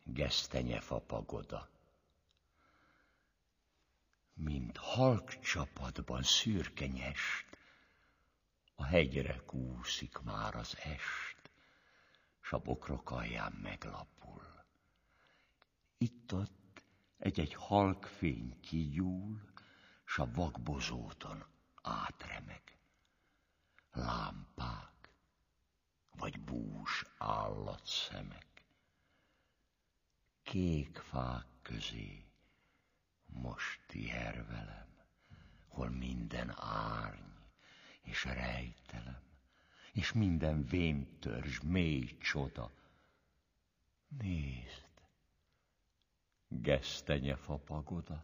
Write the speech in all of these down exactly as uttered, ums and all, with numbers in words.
Gesztenyefa pagoda. Mint halk csapatban szürke nyest, a hegyre kúszik már az est, s a bokrok alján meglapul. Itt-ott egy-egy halk fény kigyúl, s a vakbozóton átremeg. Lámpák, vagy bús állatszemek. Kék fák közé most tiher velem, hol minden árny és rejtelem, és minden véntörzs mély csoda. Nézd, gesztenyefa pagoda.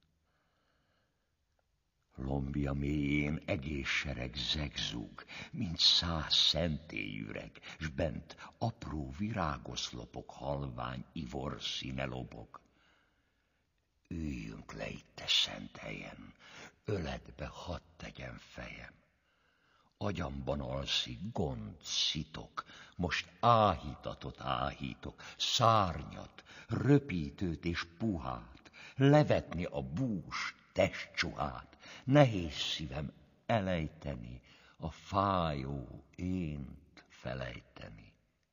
Lombja mélyén egész sereg zegzúg, mint száz szentélyüreg, s bent apró virágoszlopok halvány ivor színe lobog. Üljünk le itt a szent helyen, öletbe hadd tegyen fejem. Agyamban alszik gond, szitok, most áhítatot áhítok, szárnyat, röpítőt és puhát, levetni a bús testcsuhát. Nehéz szívem elejteni, a fájó ént felejteni.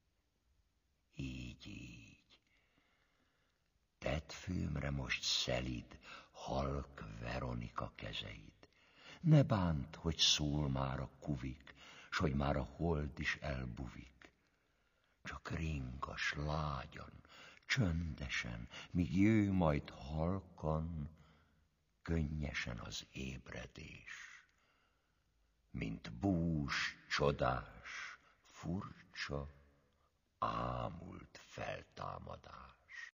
Így, így. Tedd főmre most szelid, halk Veronika kezeid. Ne bánt, hogy szól már a kuvik, s hogy már a hold is elbuvik. Csak ringas, lágyan, csöndesen, míg jöjj majd halkan, könnyesen az ébredés, mint bús csodás, furcsa, ámult feltámadás.